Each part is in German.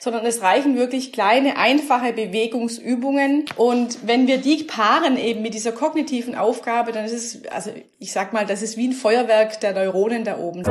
sondern es reichen wirklich kleine, einfache Bewegungsübungen. Und wenn wir die paaren eben mit dieser kognitiven Aufgabe, dann ist es, also ich sag mal, das ist wie ein Feuerwerk der Neuronen da oben.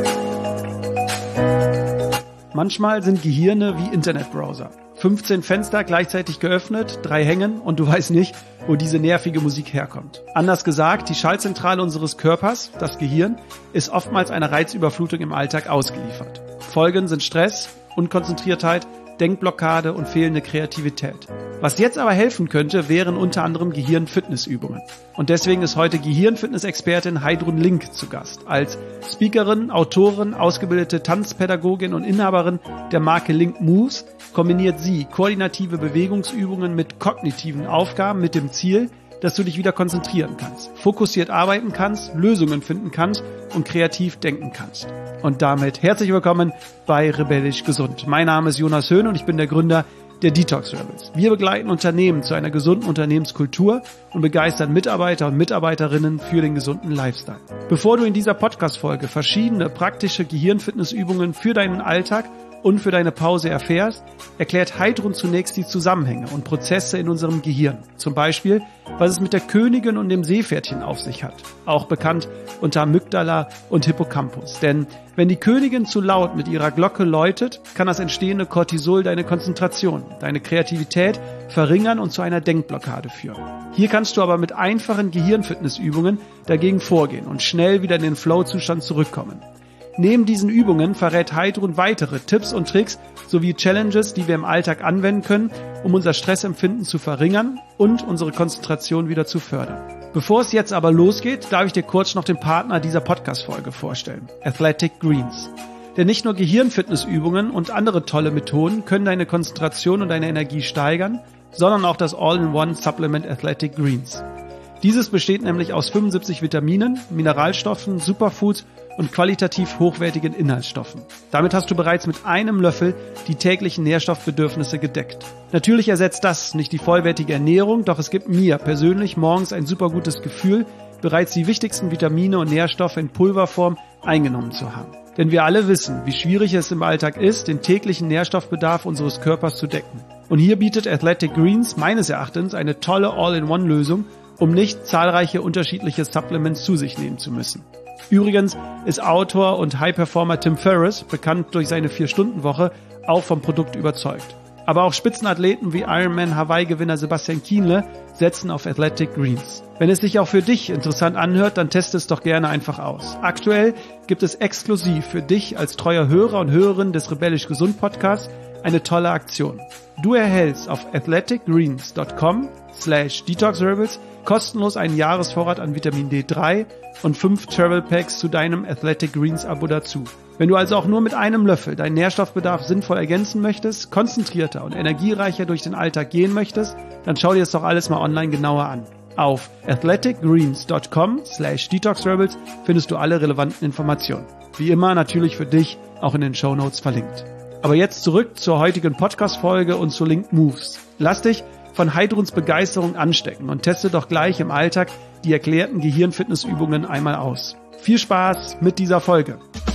Manchmal sind Gehirne wie Internetbrowser. 15 Fenster gleichzeitig geöffnet, 3 hängen und du weißt nicht, wo diese nervige Musik herkommt. Anders gesagt, die Schaltzentrale unseres Körpers, das Gehirn, ist oftmals einer Reizüberflutung im Alltag ausgeliefert. Folgen sind Stress, Unkonzentriertheit, Denkblockade und fehlende Kreativität. Was jetzt aber helfen könnte, wären unter anderem Gehirnfitnessübungen. Und deswegen ist heute Gehirnfitness-Expertin Heidrun Link zu Gast. Als Speakerin, Autorin, ausgebildete Tanzpädagogin und Inhaberin der Marke Link Moves kombiniert sie koordinative Bewegungsübungen mit kognitiven Aufgaben mit dem Ziel, dass du dich wieder konzentrieren kannst, fokussiert arbeiten kannst, Lösungen finden kannst und kreativ denken kannst. Und damit herzlich willkommen bei Rebellisch Gesund. Mein Name ist Jonas Höhn und ich bin der Gründer der Detox Rebels. Wir begleiten Unternehmen zu einer gesunden Unternehmenskultur und begeistern Mitarbeiter und Mitarbeiterinnen für den gesunden Lifestyle. Bevor du in dieser Podcast-Folge verschiedene praktische Gehirnfitnessübungen für deinen Alltag und für deine Pause erfährst, erklärt Heidrun zunächst die Zusammenhänge und Prozesse in unserem Gehirn. Zum Beispiel, was es mit der Königin und dem Seepferdchen auf sich hat. Auch bekannt unter Amygdala und Hippocampus. Denn wenn die Königin zu laut mit ihrer Glocke läutet, kann das entstehende Cortisol deine Konzentration, deine Kreativität verringern und zu einer Denkblockade führen. Hier kannst du aber mit einfachen Gehirnfitnessübungen dagegen vorgehen und schnell wieder in den Flow-Zustand zurückkommen. Neben diesen Übungen verrät Heidrun weitere Tipps und Tricks sowie Challenges, die wir im Alltag anwenden können, um unser Stressempfinden zu verringern und unsere Konzentration wieder zu fördern. Bevor es jetzt aber losgeht, darf ich dir kurz noch den Partner dieser Podcast-Folge vorstellen, Athletic Greens. Denn nicht nur Gehirnfitnessübungen und andere tolle Methoden können deine Konzentration und deine Energie steigern, sondern auch das All-in-One-Supplement Athletic Greens. Dieses besteht nämlich aus 75 Vitaminen, Mineralstoffen, Superfoods und qualitativ hochwertigen Inhaltsstoffen. Damit hast du bereits mit einem Löffel die täglichen Nährstoffbedürfnisse gedeckt. Natürlich ersetzt das nicht die vollwertige Ernährung, doch es gibt mir persönlich morgens ein super gutes Gefühl, bereits die wichtigsten Vitamine und Nährstoffe in Pulverform eingenommen zu haben. Denn wir alle wissen, wie schwierig es im Alltag ist, den täglichen Nährstoffbedarf unseres Körpers zu decken. Und hier bietet Athletic Greens meines Erachtens eine tolle All-in-One-Lösung, um nicht zahlreiche unterschiedliche Supplements zu sich nehmen zu müssen. Übrigens ist Autor und High-Performer Tim Ferriss, bekannt durch seine 4-Stunden-Woche, auch vom Produkt überzeugt. Aber auch Spitzenathleten wie Ironman-Hawaii-Gewinner Sebastian Kienle setzen auf Athletic Greens. Wenn es sich auch für dich interessant anhört, dann teste es doch gerne einfach aus. Aktuell gibt es exklusiv für dich als treuer Hörer und Hörerin des Rebellisch Gesund Podcasts eine tolle Aktion. Du erhältst auf athleticgreens.com/detoxrebels kostenlos einen Jahresvorrat an Vitamin D3 und 5 Travel Packs zu deinem Athletic Greens Abo dazu. Wenn du also auch nur mit einem Löffel deinen Nährstoffbedarf sinnvoll ergänzen möchtest, konzentrierter und energiereicher durch den Alltag gehen möchtest, dann schau dir das doch alles mal online genauer an. Auf athleticgreens.com/detoxrebels findest du alle relevanten Informationen. Wie immer natürlich für dich auch in den Shownotes verlinkt. Aber jetzt zurück zur heutigen Podcast-Folge und zu Link Moves. Lass dich von Heidruns Begeisterung anstecken und teste doch gleich im Alltag die erklärten Gehirnfitnessübungen einmal aus. Viel Spaß mit dieser Folge.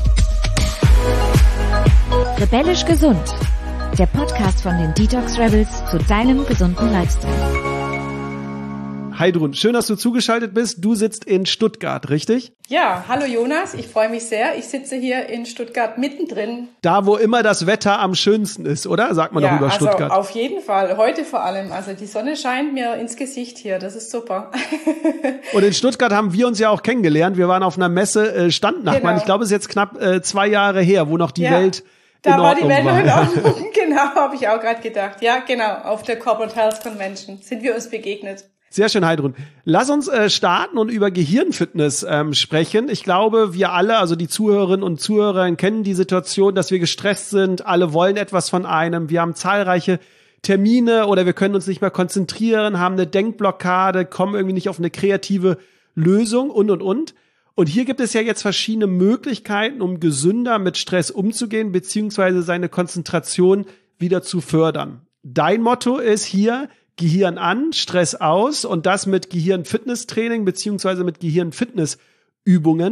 Rebellisch Gesund, der Podcast von den Detox Rebels zu deinem gesunden Lifestyle. Heidrun, schön, dass du zugeschaltet bist. Du sitzt in Stuttgart, richtig? Ja, hallo Jonas, ich freue mich sehr. Ich sitze hier in Stuttgart mittendrin. Da, wo immer das Wetter am schönsten ist, oder? Sagt man doch über Stuttgart. Ja, auf jeden Fall. Heute vor allem. Also die Sonne scheint mir ins Gesicht hier. Das ist super. Und in Stuttgart haben wir uns ja auch kennengelernt. Wir waren auf einer Messe Standnachbarn. Genau. Ich glaube, es ist jetzt knapp 2 Jahre her, wo noch die Welt da war die Welt noch in Ordnung. Genau, habe ich auch gerade gedacht. Ja, genau. Auf der Corporate Health Convention sind wir uns begegnet. Sehr schön, Heidrun. Lass uns starten und über Gehirnfitness sprechen. Ich glaube, wir alle, also die Zuhörerinnen und Zuhörer, kennen die Situation, dass wir gestresst sind. Alle wollen etwas von einem. Wir haben zahlreiche Termine oder wir können uns nicht mehr konzentrieren, haben eine Denkblockade, kommen irgendwie nicht auf eine kreative Lösung und. Und hier gibt es ja jetzt verschiedene Möglichkeiten, um gesünder mit Stress umzugehen, beziehungsweise seine Konzentration wieder zu fördern. Dein Motto ist hier: Gehirn an, Stress aus, und das mit Gehirnfitnesstraining beziehungsweise mit Gehirnfitnessübungen.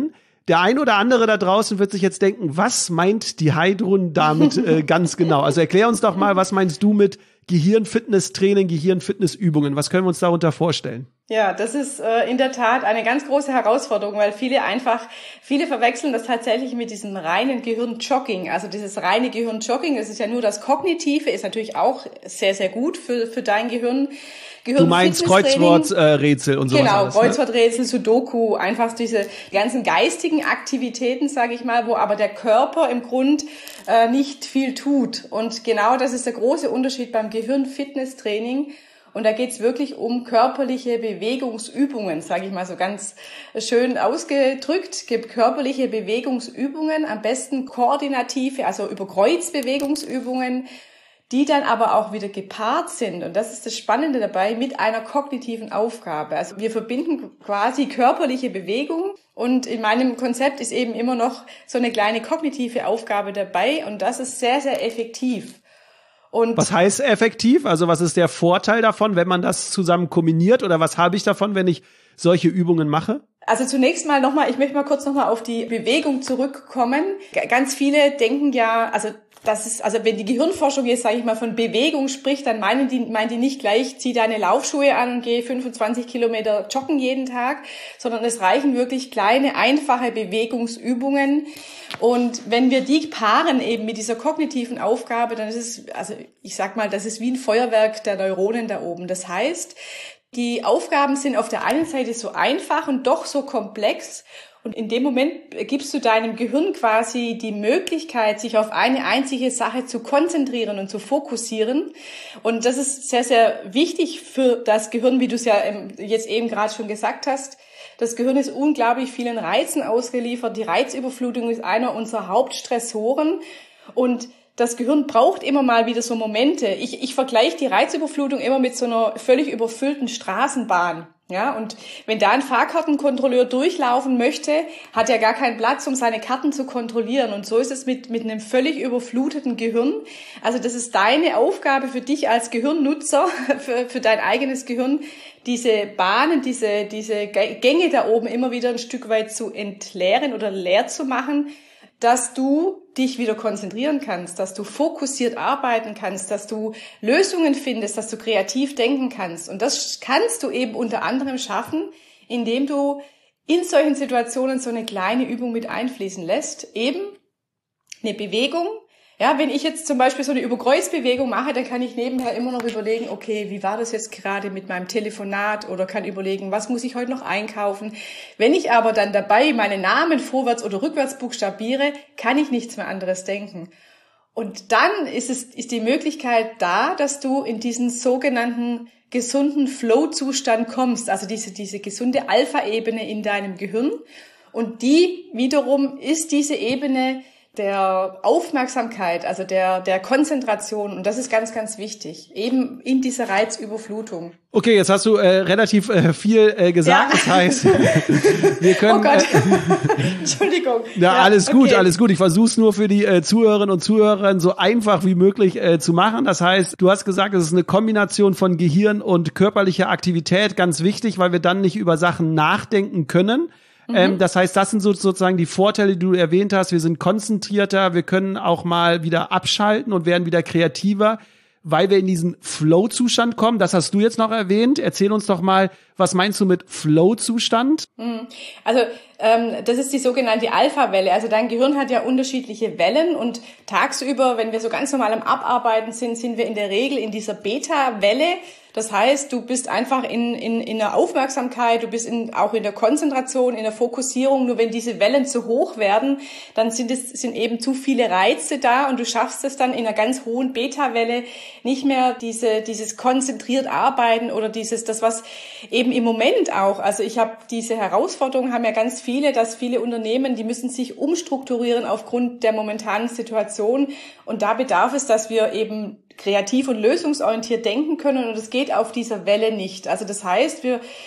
Der ein oder andere da draußen wird sich jetzt denken, was meint die Heidrun damit ganz genau? Also erklär uns doch mal, was meinst du mit Gehirnfitnesstraining, Gehirnfitnessübungen? Was können wir uns darunter vorstellen? Ja, das ist in der Tat eine ganz große Herausforderung, weil viele verwechseln das tatsächlich mit diesem reinen Gehirnjogging. Also dieses reine Gehirnjogging, das ist ja nur das Kognitive, ist natürlich auch sehr, sehr gut für dein Gehirn. Du meinst Kreuzworträtsel und sowas. Genau, alles, Kreuzworträtsel, Sudoku, einfach diese ganzen geistigen Aktivitäten, sage ich mal, wo aber der Körper im Grund nicht viel tut. Und genau das ist der große Unterschied beim Gehirnfitnesstraining. Und da geht's wirklich um körperliche Bewegungsübungen, sage ich mal so ganz schön ausgedrückt. Gibt körperliche Bewegungsübungen, am besten koordinative, also über Kreuzbewegungsübungen, die dann aber auch wieder gepaart sind. Und das ist das Spannende dabei, mit einer kognitiven Aufgabe. Also wir verbinden quasi körperliche Bewegung und in meinem Konzept ist eben immer noch so eine kleine kognitive Aufgabe dabei und das ist sehr, sehr effektiv. Und was heißt effektiv? Also was ist der Vorteil davon, wenn man das zusammen kombiniert oder was habe ich davon, wenn ich solche Übungen mache? Also zunächst mal ich möchte mal kurz nochmal auf die Bewegung zurückkommen. Ganz viele denken ja, also wenn die Gehirnforschung jetzt, sage ich mal, von Bewegung spricht, dann meinen die nicht gleich, zieh deine Laufschuhe an und geh 25 Kilometer joggen jeden Tag, sondern es reichen wirklich kleine, einfache Bewegungsübungen. Und wenn wir die paaren eben mit dieser kognitiven Aufgabe, dann ist es, also ich sag mal, das ist wie ein Feuerwerk der Neuronen da oben. Das heißt, die Aufgaben sind auf der einen Seite so einfach und doch so komplex. Und in dem Moment gibst du deinem Gehirn quasi die Möglichkeit, sich auf eine einzige Sache zu konzentrieren und zu fokussieren. Und das ist sehr, sehr wichtig für das Gehirn, wie du es ja jetzt eben gerade schon gesagt hast. Das Gehirn ist unglaublich vielen Reizen ausgeliefert. Die Reizüberflutung ist einer unserer Hauptstressoren. Und das Gehirn braucht immer mal wieder so Momente. Ich vergleiche die Reizüberflutung immer mit so einer völlig überfüllten Straßenbahn. Ja, und wenn da ein Fahrkartenkontrolleur durchlaufen möchte, hat er gar keinen Platz, um seine Karten zu kontrollieren. Und so ist es mit einem völlig überfluteten Gehirn. Also das ist deine Aufgabe für dich als Gehirnnutzer, für dein eigenes Gehirn, diese Bahnen, diese Gänge da oben immer wieder ein Stück weit zu entleeren oder leer zu machen, dass du dich wieder konzentrieren kannst, dass du fokussiert arbeiten kannst, dass du Lösungen findest, dass du kreativ denken kannst. Und das kannst du eben unter anderem schaffen, indem du in solchen Situationen so eine kleine Übung mit einfließen lässt. Eben eine Bewegung. Ja, wenn ich jetzt zum Beispiel so eine Überkreuzbewegung mache, dann kann ich nebenher immer noch überlegen, okay, wie war das jetzt gerade mit meinem Telefonat oder kann überlegen, was muss ich heute noch einkaufen. Wenn ich aber dann dabei meine Namen vorwärts oder rückwärts buchstabiere, kann ich nichts mehr anderes denken. Und dann ist die Möglichkeit da, dass du in diesen sogenannten gesunden Flow-Zustand kommst, also diese gesunde Alpha-Ebene in deinem Gehirn. Und die wiederum ist diese Ebene der Aufmerksamkeit, also der Konzentration. Und das ist ganz, ganz wichtig, eben in dieser Reizüberflutung. Okay, jetzt hast du relativ viel gesagt. Ja. Das heißt, wir können... Oh Gott, Entschuldigung. Ja, alles gut, okay. Alles gut. Ich versuche es nur für die Zuhörerinnen und Zuhörer so einfach wie möglich zu machen. Das heißt, du hast gesagt, es ist eine Kombination von Gehirn und körperlicher Aktivität, ganz wichtig, weil wir dann nicht über Sachen nachdenken können. Das heißt, das sind sozusagen die Vorteile, die du erwähnt hast. Wir sind konzentrierter, wir können auch mal wieder abschalten und werden wieder kreativer, weil wir in diesen Flow-Zustand kommen. Das hast du jetzt noch erwähnt. Erzähl uns doch mal, was meinst du mit Flow-Zustand? Also das ist die sogenannte Alpha-Welle. Also dein Gehirn hat ja unterschiedliche Wellen und tagsüber, wenn wir so ganz normal am Abarbeiten sind wir in der Regel in dieser Beta-Welle. Das heißt, du bist einfach in der Aufmerksamkeit, du bist auch in der Konzentration, in der Fokussierung. Nur wenn diese Wellen zu hoch werden, dann sind eben zu viele Reize da und du schaffst es dann in einer ganz hohen Beta-Welle nicht mehr dieses konzentriert Arbeiten oder das was eben im Moment auch. Also ich habe diese Herausforderung, haben ja ganz viele, dass viele Unternehmen, die müssen sich umstrukturieren aufgrund der momentanen Situation und da bedarf es, dass wir eben kreativ und lösungsorientiert denken können und es geht auf dieser Welle nicht. Also das heißt,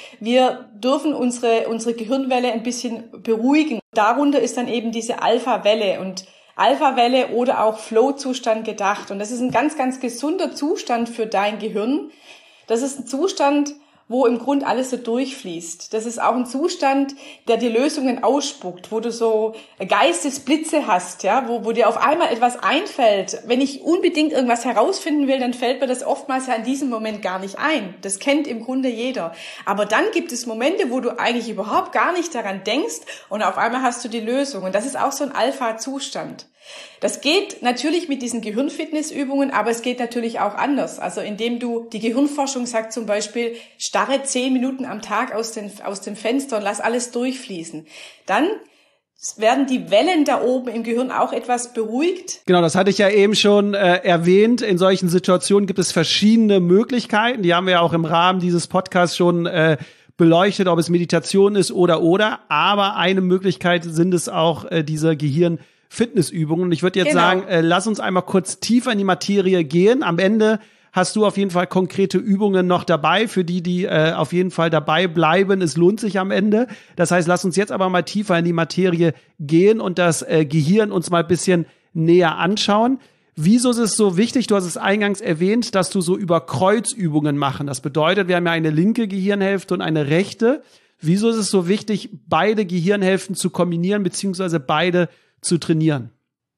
wir dürfen unsere Gehirnwelle ein bisschen beruhigen. Darunter ist dann eben diese Alpha-Welle und Alpha-Welle oder auch Flow-Zustand gedacht. Und das ist ein ganz, ganz gesunder Zustand für dein Gehirn. Das ist ein Zustand, wo im Grund alles so durchfließt. Das ist auch ein Zustand, der dir Lösungen ausspuckt, wo du so Geistesblitze hast, ja, wo dir auf einmal etwas einfällt. Wenn ich unbedingt irgendwas herausfinden will, dann fällt mir das oftmals ja in diesem Moment gar nicht ein. Das kennt im Grunde jeder. Aber dann gibt es Momente, wo du eigentlich überhaupt gar nicht daran denkst und auf einmal hast du die Lösung. Und das ist auch so ein Alpha-Zustand. Das geht natürlich mit diesen Gehirnfitnessübungen, aber es geht natürlich auch anders. Also indem die Gehirnforschung sagt zum Beispiel, starre 10 Minuten am Tag aus dem Fenster und lass alles durchfließen. Dann werden die Wellen da oben im Gehirn auch etwas beruhigt. Genau, das hatte ich ja eben schon erwähnt. In solchen Situationen gibt es verschiedene Möglichkeiten. Die haben wir ja auch im Rahmen dieses Podcasts schon beleuchtet, ob es Meditation ist oder. Aber eine Möglichkeit sind es auch diese Gehirnfitnessübungen. Und ich würde jetzt sagen, lass uns einmal kurz tiefer in die Materie gehen. Am Ende hast du auf jeden Fall konkrete Übungen noch dabei, für die auf jeden Fall dabei bleiben. Es lohnt sich am Ende. Das heißt, lass uns jetzt aber mal tiefer in die Materie gehen und das Gehirn uns mal ein bisschen näher anschauen. Wieso ist es so wichtig? Du hast es eingangs erwähnt, dass du so über Kreuzübungen machen. Das bedeutet, wir haben ja eine linke Gehirnhälfte und eine rechte. Wieso ist es so wichtig, beide Gehirnhälften zu kombinieren beziehungsweise beide zu trainieren?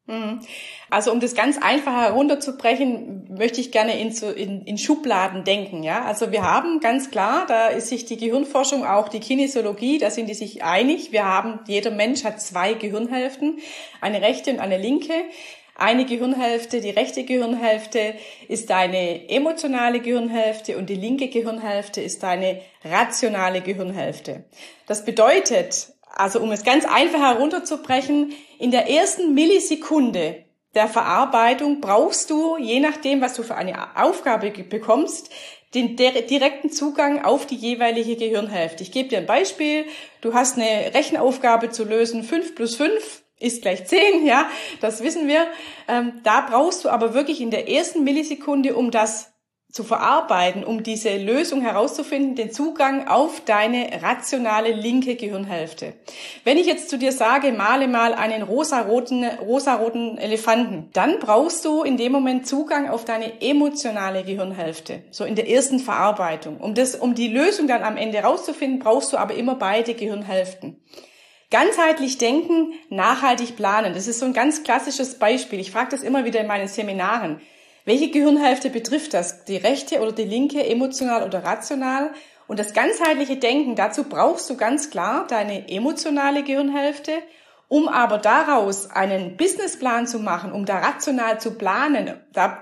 Also um das ganz einfach herunterzubrechen, möchte ich gerne in Schubladen denken. Ja, also wir haben ganz klar, da ist sich die Gehirnforschung, auch die Kinesiologie, da sind die sich einig. Jeder Mensch hat 2 Gehirnhälften, eine rechte und eine linke. Eine Gehirnhälfte, die rechte Gehirnhälfte, ist deine emotionale Gehirnhälfte und die linke Gehirnhälfte ist deine rationale Gehirnhälfte. Das bedeutet, also um es ganz einfach herunterzubrechen, in der ersten Millisekunde der Verarbeitung brauchst du, je nachdem, was du für eine Aufgabe bekommst, den direkten Zugang auf die jeweilige Gehirnhälfte. Ich gebe dir ein Beispiel. Du hast eine Rechenaufgabe zu lösen, 5 + 5 ist gleich 10, ja, das wissen wir. Da brauchst du aber wirklich in der ersten Millisekunde, um das zu verarbeiten, um diese Lösung herauszufinden, den Zugang auf deine rationale linke Gehirnhälfte. Wenn ich jetzt zu dir sage, male mal einen rosaroten Elefanten, dann brauchst du in dem Moment Zugang auf deine emotionale Gehirnhälfte, so in der ersten Verarbeitung. Um die Lösung dann am Ende herauszufinden, brauchst du aber immer beide Gehirnhälften. Ganzheitlich denken, nachhaltig planen. Das ist so ein ganz klassisches Beispiel. Ich frage das immer wieder in meinen Seminaren. Welche Gehirnhälfte betrifft das? Die rechte oder die linke, emotional oder rational? Und das ganzheitliche Denken, dazu brauchst du ganz klar deine emotionale Gehirnhälfte, um aber daraus einen Businessplan zu machen, um da rational zu planen.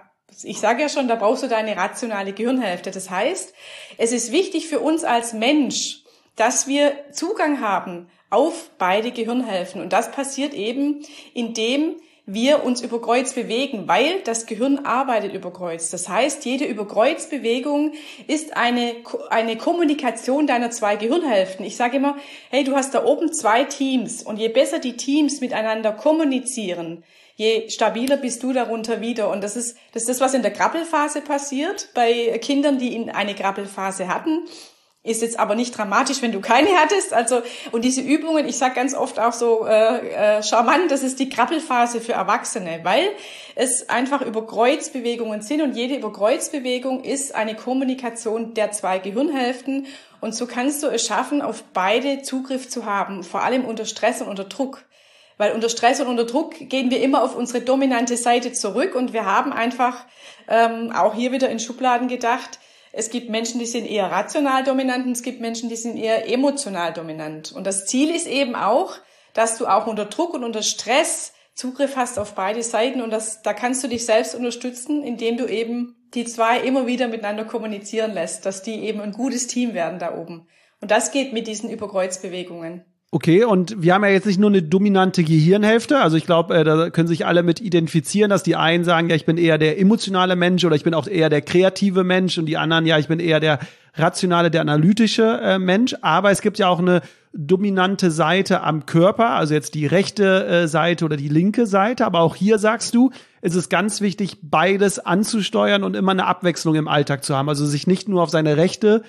Ich sage ja schon, da brauchst du deine rationale Gehirnhälfte. Das heißt, es ist wichtig für uns als Mensch, dass wir Zugang haben auf beide Gehirnhälften. Und das passiert eben, indem wir uns über Kreuz bewegen, weil das Gehirn arbeitet über Kreuz. Das heißt, jede Überkreuzbewegung ist eine Kommunikation deiner 2 Gehirnhälften. Ich sage immer, hey, du hast da oben 2 Teams und je besser die Teams miteinander kommunizieren, je stabiler bist du darunter wieder. Und das ist das, was in der Krabbelphase passiert bei Kindern, die eine Krabbelphase hatten. Ist jetzt aber nicht dramatisch, wenn du keine hattest. Also, und diese Übungen, ich sage ganz oft auch so charmant, das ist die Krabbelphase für Erwachsene, weil es einfach Überkreuzbewegungen sind und jede Überkreuzbewegung ist eine Kommunikation der 2 Gehirnhälften. Und so kannst du es schaffen, auf beide Zugriff zu haben, vor allem unter Stress und unter Druck. Weil unter Stress und unter Druck gehen wir immer auf unsere dominante Seite zurück und wir haben einfach auch hier wieder in Schubladen gedacht. Es gibt Menschen, die sind eher rational dominant und es gibt Menschen, die sind eher emotional dominant. Und das Ziel ist eben auch, dass du auch unter Druck und unter Stress Zugriff hast auf beide Seiten und da kannst du dich selbst unterstützen, indem du eben die 2 immer wieder miteinander kommunizieren lässt, dass die eben ein gutes Team werden da oben. Und das geht mit diesen Überkreuzbewegungen. Okay, und wir haben ja jetzt nicht nur eine dominante Gehirnhälfte, also ich glaube, da können sich alle mit identifizieren, dass die einen sagen, ja, ich bin eher der emotionale Mensch oder ich bin auch eher der kreative Mensch und die anderen, ja, ich bin eher der rationale, der analytische Mensch, aber es gibt ja auch eine dominante Seite am Körper, also jetzt die rechte Seite oder die linke Seite, aber auch hier sagst du, ist es ganz wichtig, beides anzusteuern und immer eine Abwechslung im Alltag zu haben. Also sich nicht nur auf seine rechte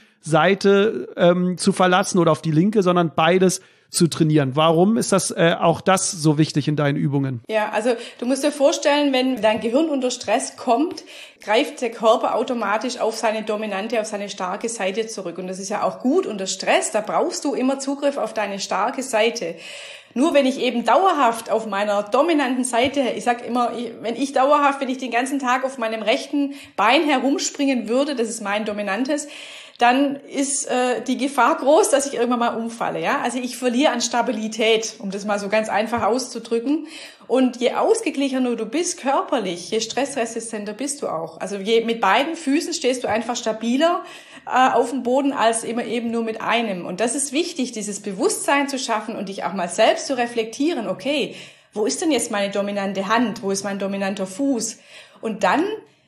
Seite zu verlassen oder auf die linke, sondern beides zu trainieren. Warum ist das auch das so wichtig in deinen Übungen? Ja, also du musst dir vorstellen, wenn dein Gehirn unter Stress kommt, greift der Körper automatisch auf seine dominante, auf seine starke Seite zurück. Und das ist ja auch gut unter Stress, da brauchst du immer Zugriff auf deine starke Seite. Nur wenn ich eben dauerhaft auf meiner dominanten Seite, ich sag immer, wenn ich den ganzen Tag auf meinem rechten Bein herumspringen würde, das ist mein dominantes, dann ist die Gefahr groß, dass ich irgendwann mal umfalle. Ja, also ich verliere an Stabilität, um das mal so ganz einfach auszudrücken. Und je ausgeglichener du bist körperlich, je stressresistenter bist du auch. Also mit beiden Füßen stehst du einfach stabiler auf dem Boden als immer eben nur mit einem. Und das ist wichtig, dieses Bewusstsein zu schaffen und dich auch mal selbst zu reflektieren. Okay, wo ist denn jetzt meine dominante Hand? Wo ist mein dominanter Fuß? Und dann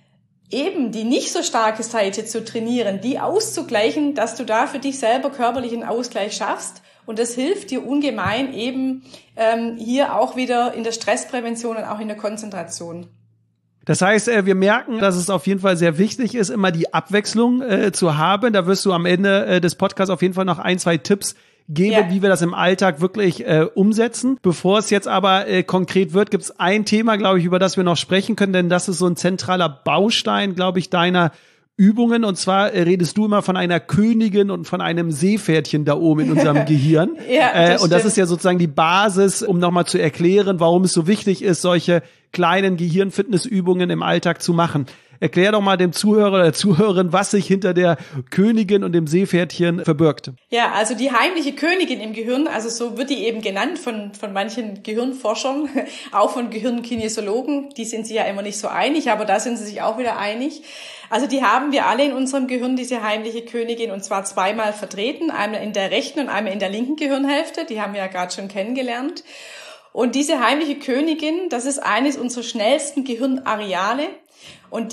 eben die nicht so starke Seite zu trainieren, die auszugleichen, dass du da für dich selber körperlichen Ausgleich schaffst. Und das hilft dir ungemein eben hier auch wieder in der Stressprävention und auch in der Konzentration. Das heißt, wir merken, dass es auf jeden Fall sehr wichtig ist, immer die Abwechslung zu haben. Da wirst du am Ende des Podcasts auf jeden Fall noch 1, 2 Tipps geben, wie wir das im Alltag wirklich umsetzen. Bevor es jetzt aber konkret wird, gibt es ein Thema, glaube ich, über das wir noch sprechen können, denn das ist so ein zentraler Baustein, glaube ich, deiner Übungen. Und zwar redest du immer von einer Königin und von einem Seepferdchen da oben in unserem Gehirn. Und das ist ja sozusagen die Basis, um nochmal zu erklären, warum es so wichtig ist, solche kleinen Gehirnfitnessübungen im Alltag zu machen. Erklär doch mal dem Zuhörer oder der Zuhörerin, was sich hinter der Königin und dem Seepferdchen verbirgt. Ja, also die heimliche Königin im Gehirn, also so wird die eben genannt von manchen Gehirnforschern, auch von Gehirnkinesiologen. Die sind sich ja immer nicht so einig, aber da sind sie sich auch wieder einig. Also die haben wir alle in unserem Gehirn, diese heimliche Königin, und zwar zweimal vertreten, einmal in der rechten und einmal in der linken Gehirnhälfte. Die haben wir ja gerade schon kennengelernt. Und diese heimliche Königin, das ist eines unserer schnellsten Gehirnareale. Und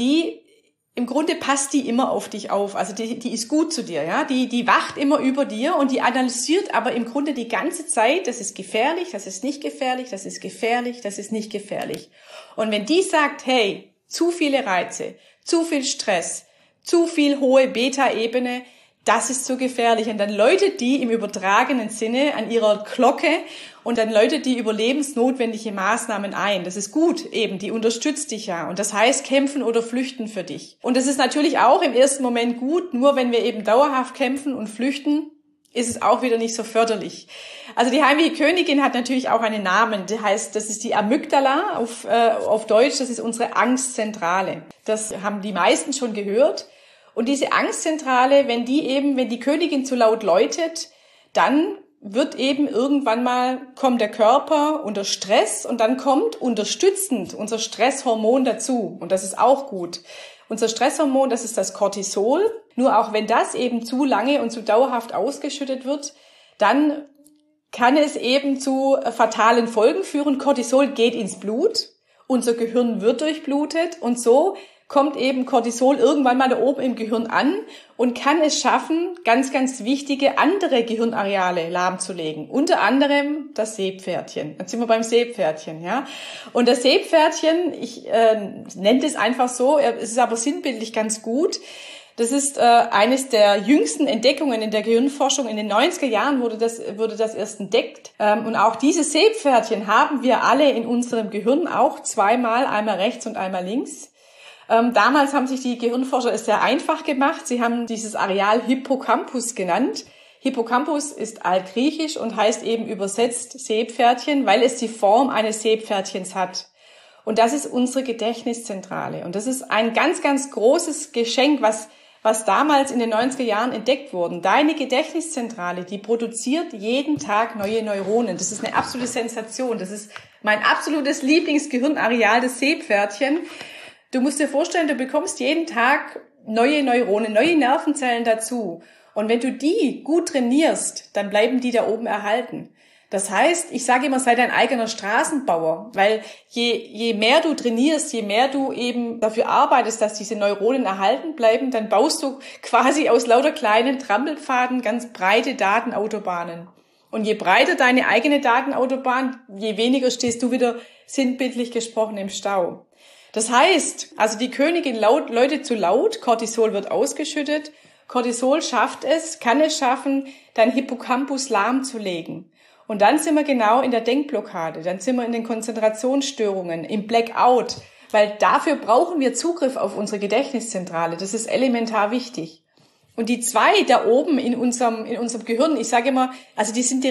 im Grunde passt die immer auf dich auf. Also die ist gut zu dir, ja. Die wacht immer über dir und die analysiert aber im Grunde die ganze Zeit, das ist gefährlich, das ist nicht gefährlich, das ist gefährlich, das ist nicht gefährlich. Und wenn die sagt, hey, zu viele Reize, zu viel Stress, zu viel hohe Beta-Ebene, das ist zu gefährlich. Und dann läutet die im übertragenen Sinne an ihrer Glocke und dann läutet die überlebensnotwendige Maßnahmen ein. Das ist gut eben, die unterstützt dich ja. Und das heißt kämpfen oder flüchten für dich. Und das ist natürlich auch im ersten Moment gut, nur wenn wir eben dauerhaft kämpfen und flüchten, ist es auch wieder nicht so förderlich. Also die heimliche Königin hat natürlich auch einen Namen. Das heißt, das ist die Amygdala auf Deutsch, das ist unsere Angstzentrale. Das haben die meisten schon gehört. Und diese Angstzentrale, wenn die Königin zu laut läutet, dann wird eben irgendwann mal, kommt der Körper unter Stress und dann kommt unterstützend unser Stresshormon dazu. Und das ist auch gut. Unser Stresshormon, das ist das Cortisol. Nur auch wenn das eben zu lange und zu dauerhaft ausgeschüttet wird, dann kann es eben zu fatalen Folgen führen. Cortisol geht ins Blut, unser Gehirn wird durchblutet und so kommt eben Cortisol irgendwann mal da oben im Gehirn an und kann es schaffen, ganz, ganz wichtige andere Gehirnareale lahmzulegen. Unter anderem das Seepferdchen. Jetzt sind wir beim Seepferdchen, ja. Und das Seepferdchen, ich nenne das einfach so, es ist aber sinnbildlich ganz gut. Das ist eines der jüngsten Entdeckungen in der Gehirnforschung. In den 90er Jahren wurde das erst entdeckt. Und auch dieses Seepferdchen haben wir alle in unserem Gehirn, auch zweimal, einmal rechts und einmal links. Damals haben sich die Gehirnforscher es sehr einfach gemacht. Sie haben dieses Areal Hippocampus genannt. Hippocampus ist altgriechisch und heißt eben übersetzt Seepferdchen, weil es die Form eines Seepferdchens hat. Und das ist unsere Gedächtniszentrale. Und das ist ein ganz, ganz großes Geschenk, was damals in den 90er Jahren entdeckt wurde. Deine Gedächtniszentrale, die produziert jeden Tag neue Neuronen. Das ist eine absolute Sensation. Das ist mein absolutes Lieblingsgehirnareal, das Seepferdchen. Du musst dir vorstellen, du bekommst jeden Tag neue Neuronen, neue Nervenzellen dazu. Und wenn du die gut trainierst, dann bleiben die da oben erhalten. Das heißt, ich sage immer, sei dein eigener Straßenbauer, weil je mehr du trainierst, je mehr du eben dafür arbeitest, dass diese Neuronen erhalten bleiben, dann baust du quasi aus lauter kleinen Trampelpfaden ganz breite Datenautobahnen. Und je breiter deine eigene Datenautobahn, je weniger stehst du wieder sinnbildlich gesprochen im Stau. Das heißt, also die Königin läutet zu laut, Cortisol wird ausgeschüttet. Cortisol kann es schaffen, dein Hippocampus lahmzulegen. Und dann sind wir genau in der Denkblockade, dann sind wir in den Konzentrationsstörungen, im Blackout, weil dafür brauchen wir Zugriff auf unsere Gedächtniszentrale. Das ist elementar wichtig. Und die zwei da oben in unserem Gehirn, ich sage immer, also das sind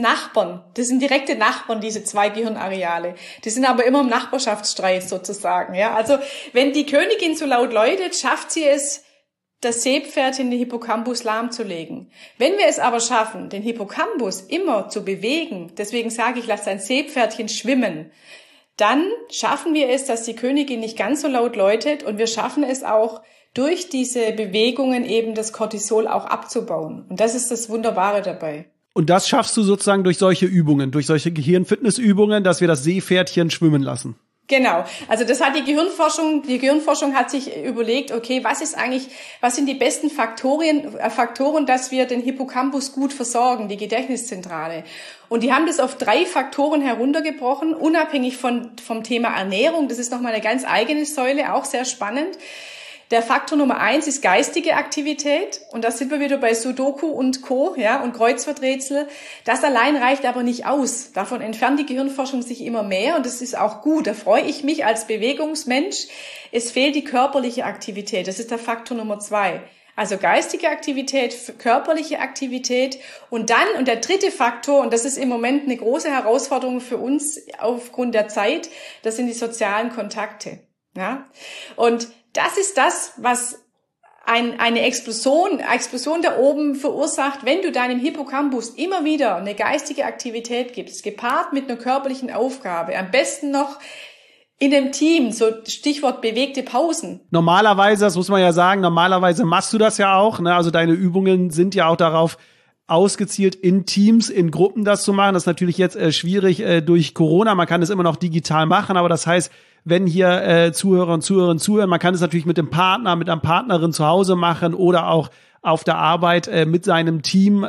direkte Nachbarn, diese zwei Gehirnareale. Die sind aber immer im Nachbarschaftsstreit sozusagen, ja. Also, wenn die Königin so laut läutet, schafft sie es, das Seepferdchen, den Hippocampus lahmzulegen. Wenn wir es aber schaffen, den Hippocampus immer zu bewegen, deswegen sage ich, lass dein Seepferdchen schwimmen, dann schaffen wir es, dass die Königin nicht ganz so laut läutet und wir schaffen es auch, durch diese Bewegungen eben das Cortisol auch abzubauen. Und das ist das Wunderbare dabei. Und das schaffst du sozusagen durch solche Übungen, durch solche Gehirnfitnessübungen, dass wir das Seepferdchen schwimmen lassen. Genau. Also das hat die Gehirnforschung hat sich überlegt, okay, was sind die besten Faktoren, dass wir den Hippocampus gut versorgen, die Gedächtniszentrale. Und die haben das auf 3 Faktoren heruntergebrochen, unabhängig vom Thema Ernährung. Das ist nochmal eine ganz eigene Säule, auch sehr spannend. Der Faktor Nummer 1 ist geistige Aktivität. Und da sind wir wieder bei Sudoku und Co., ja, und Kreuzworträtsel. Das allein reicht aber nicht aus. Davon entfernt die Gehirnforschung sich immer mehr. Und das ist auch gut. Da freue ich mich als Bewegungsmensch. Es fehlt die körperliche Aktivität. Das ist der Faktor Nummer 2. Also geistige Aktivität, körperliche Aktivität. Und der dritte Faktor, und das ist im Moment eine große Herausforderung für uns aufgrund der Zeit, das sind die sozialen Kontakte. Ja. Und das ist das, was eine Explosion da oben verursacht, wenn du deinem Hippocampus immer wieder eine geistige Aktivität gibst, gepaart mit einer körperlichen Aufgabe, am besten noch in einem Team, so Stichwort bewegte Pausen. Normalerweise, das muss man ja sagen, normalerweise machst du das ja auch, ne? Also deine Übungen sind ja auch darauf ausgezielt, in Teams, in Gruppen das zu machen. Das ist natürlich jetzt schwierig durch Corona. Man kann es immer noch digital machen, aber das heißt, wenn hier Zuhörer und Zuhörerinnen zuhören, man kann es natürlich mit dem Partner, mit einer Partnerin zu Hause machen oder auch auf der Arbeit mit seinem Team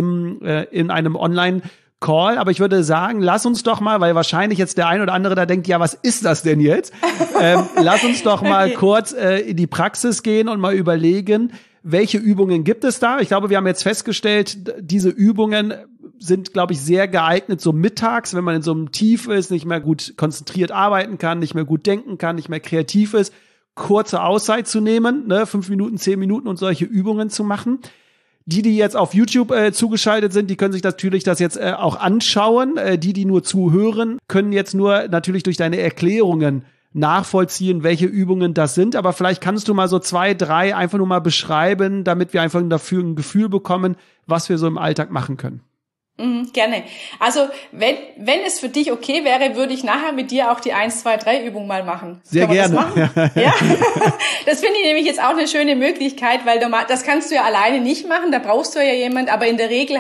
in einem Online-Call. Aber ich würde sagen, lass uns doch mal, weil wahrscheinlich jetzt der ein oder andere da denkt, ja, was ist das denn jetzt? Lass uns doch mal kurz in die Praxis gehen und mal überlegen, welche Übungen gibt es da? Ich glaube, wir haben jetzt festgestellt, diese Übungen sind, glaube ich, sehr geeignet so mittags, wenn man in so einem Tief ist, nicht mehr gut konzentriert arbeiten kann, nicht mehr gut denken kann, nicht mehr kreativ ist, kurze Auszeit zu nehmen, ne, 5 Minuten, 10 Minuten und solche Übungen zu machen. Die jetzt auf YouTube zugeschaltet sind, die können sich natürlich das jetzt auch anschauen. Die nur zuhören, können jetzt nur natürlich durch deine Erklärungen nachvollziehen, welche Übungen das sind. Aber vielleicht kannst du mal so 2, 3 einfach nur mal beschreiben, damit wir einfach dafür ein Gefühl bekommen, was wir so im Alltag machen können. Gerne. Also, wenn es für dich okay wäre, würde ich nachher mit dir auch die 1, 2, 3 Übung mal machen. Sehr gerne. Das machen? Ja. Das finde ich nämlich jetzt auch eine schöne Möglichkeit, weil das kannst du ja alleine nicht machen, da brauchst du ja jemand, aber in der Regel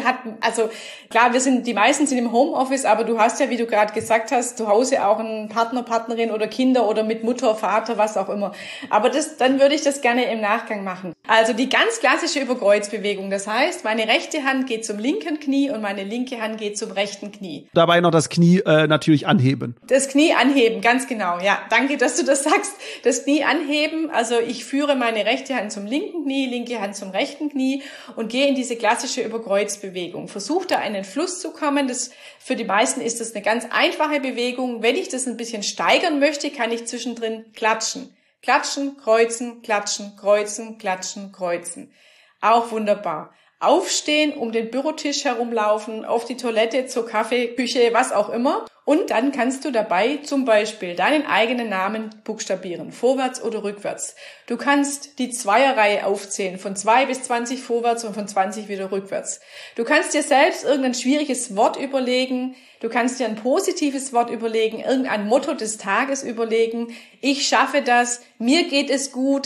klar, die meisten sind im Homeoffice, aber du hast ja, wie du gerade gesagt hast, zu Hause auch einen Partner, Partnerin oder Kinder oder mit Mutter, Vater, was auch immer. Aber dann würde ich das gerne im Nachgang machen. Also die ganz klassische Überkreuzbewegung. Das heißt, meine rechte Hand geht zum linken Knie und meine linke Hand geht zum rechten Knie. Dabei noch das Knie natürlich anheben. Das Knie anheben, ganz genau. Ja, danke, dass du das sagst. Das Knie anheben, also ich führe meine rechte Hand zum linken Knie, linke Hand zum rechten Knie und gehe in diese klassische Überkreuzbewegung. Versuche da einen Fluss zu kommen. Für die meisten ist das eine ganz einfache Bewegung. Wenn ich das ein bisschen steigern möchte, kann ich zwischendrin klatschen. Klatschen, kreuzen, klatschen, kreuzen, klatschen, kreuzen. Auch wunderbar. Aufstehen, um den Bürotisch herumlaufen, auf die Toilette, zur Kaffeeküche, was auch immer. Und dann kannst du dabei zum Beispiel deinen eigenen Namen buchstabieren, vorwärts oder rückwärts. Du kannst die Zweierreihe aufzählen, von 2 bis 20 vorwärts und von 20 wieder rückwärts. Du kannst dir selbst irgendein schwieriges Wort überlegen, du kannst dir ein positives Wort überlegen, irgendein Motto des Tages überlegen. Ich schaffe das, mir geht es gut.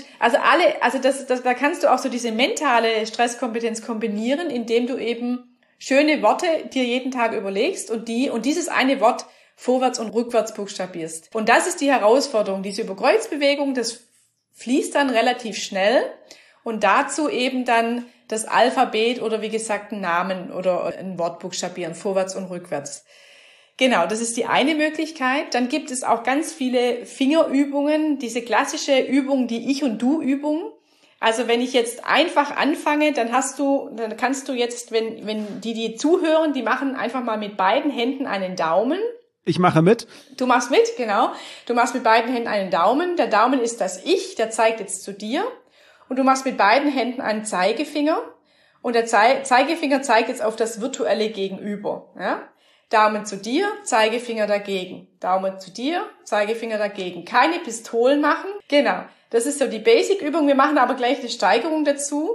Da kannst du auch so diese mentale Stresskompetenz kombinieren, indem du eben schöne Worte dir jeden Tag überlegst und dieses eine Wort vorwärts und rückwärts buchstabierst. Und das ist die Herausforderung. Diese Überkreuzbewegung, das fließt dann relativ schnell und dazu eben dann das Alphabet oder wie gesagt einen Namen oder ein Wort buchstabieren, vorwärts und rückwärts. Genau, das ist die eine Möglichkeit. Dann gibt es auch ganz viele Fingerübungen, diese klassische Übung, die Ich- und Du-Übung. Also wenn ich jetzt einfach anfange, dann kannst du jetzt, wenn die zuhören, die machen einfach mal mit beiden Händen einen Daumen. Ich mache mit. Du machst mit, genau. Du machst mit beiden Händen einen Daumen. Der Daumen ist das Ich, der zeigt jetzt zu dir. Und du machst mit beiden Händen einen Zeigefinger. Und der Zeigefinger zeigt jetzt auf das virtuelle Gegenüber. Ja? Daumen zu dir, Zeigefinger dagegen. Daumen zu dir, Zeigefinger dagegen. Keine Pistolen machen. Genau. Das ist so die Basic-Übung. Wir machen aber gleich eine Steigerung dazu.